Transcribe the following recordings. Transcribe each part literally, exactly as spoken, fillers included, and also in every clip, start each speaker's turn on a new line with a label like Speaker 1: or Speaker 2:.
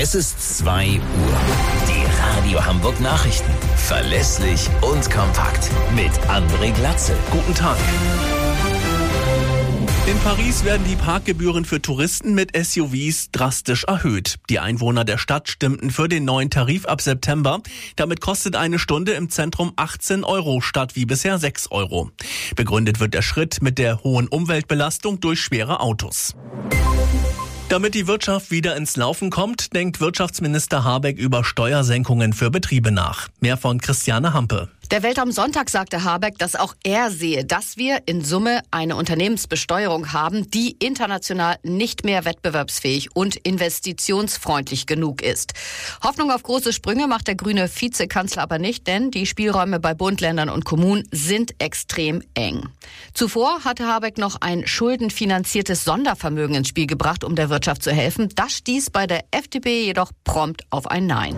Speaker 1: Es ist zwei Uhr. Die Radio Hamburg Nachrichten. Verlässlich und kompakt. Mit André Glatzel.
Speaker 2: Guten Tag. In Paris werden die Parkgebühren für Touristen mit S U Vs drastisch erhöht. Die Einwohner der Stadt stimmten für den neuen Tarif ab September. Damit kostet eine Stunde im Zentrum achtzehn Euro statt wie bisher sechs Euro. Begründet wird der Schritt mit der hohen Umweltbelastung durch schwere Autos. Damit die Wirtschaft wieder ins Laufen kommt, denkt Wirtschaftsminister Habeck über Steuersenkungen für Betriebe nach. Mehr von Christiane Hampe.
Speaker 3: Der Welt am Sonntag sagte Habeck, dass auch er sehe, dass wir in Summe eine Unternehmensbesteuerung haben, die international nicht mehr wettbewerbsfähig und investitionsfreundlich genug ist. Hoffnung auf große Sprünge macht der grüne Vizekanzler aber nicht, denn die Spielräume bei Bund, Ländern und Kommunen sind extrem eng. Zuvor hatte Habeck noch ein schuldenfinanziertes Sondervermögen ins Spiel gebracht, um der Wirtschaft zu helfen. Das stieß bei der F D P jedoch prompt auf ein Nein.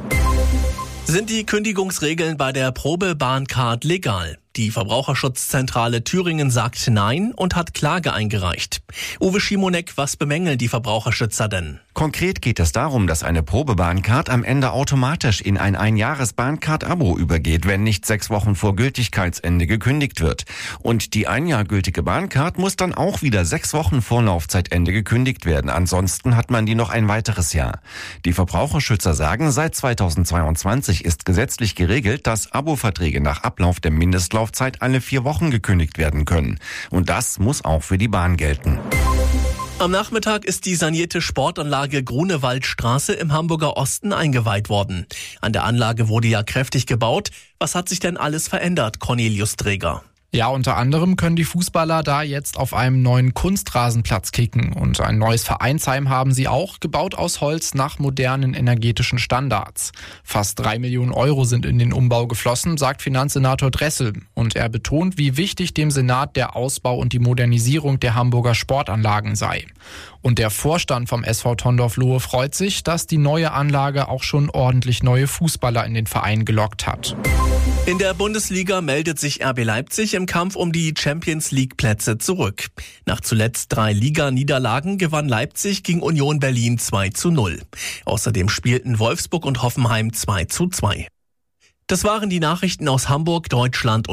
Speaker 2: Sind die Kündigungsregeln bei der Probebahncard legal? Die Verbraucherschutzzentrale Thüringen sagt Nein und hat Klage eingereicht. Uwe Schimonek, was bemängeln die Verbraucherschützer denn?
Speaker 4: Konkret geht es darum, dass eine Probebahncard am Ende automatisch in ein Einjahres-Bahncard-Abo übergeht, wenn nicht sechs Wochen vor Gültigkeitsende gekündigt wird. Und die ein Jahr gültige Bahncard muss dann auch wieder sechs Wochen vor Laufzeitende gekündigt werden. Ansonsten hat man die noch ein weiteres Jahr. Die Verbraucherschützer sagen, seit zweitausendzweiundzwanzig ist gesetzlich geregelt, dass Abo-Verträge nach Ablauf der Mindestlaufzeit Zeit alle vier Wochen gekündigt werden können. Und das muss auch für die Bahn gelten.
Speaker 2: Am Nachmittag ist die sanierte Sportanlage Grunewaldstraße im Hamburger Osten eingeweiht worden. An der Anlage wurde ja kräftig gebaut. Was hat sich denn alles verändert, Cornelius Träger?
Speaker 5: Ja, unter anderem können die Fußballer da jetzt auf einem neuen Kunstrasenplatz kicken. Und ein neues Vereinsheim haben sie auch, gebaut aus Holz nach modernen energetischen Standards. Fast drei Millionen Euro sind in den Umbau geflossen, sagt Finanzsenator Dressel. Und er betont, wie wichtig dem Senat der Ausbau und die Modernisierung der Hamburger Sportanlagen sei. Und der Vorstand vom S V Tondorf-Lohe freut sich, dass die neue Anlage auch schon ordentlich neue Fußballer in den Verein gelockt hat.
Speaker 2: In der Bundesliga meldet sich R B Leipzig im Kampf um die Champions-League-Plätze zurück. Nach zuletzt drei Liga-Niederlagen gewann Leipzig gegen Union Berlin zwei zu null. Außerdem spielten Wolfsburg und Hoffenheim zwei zu zwei. Das waren die Nachrichten aus Hamburg, Deutschland und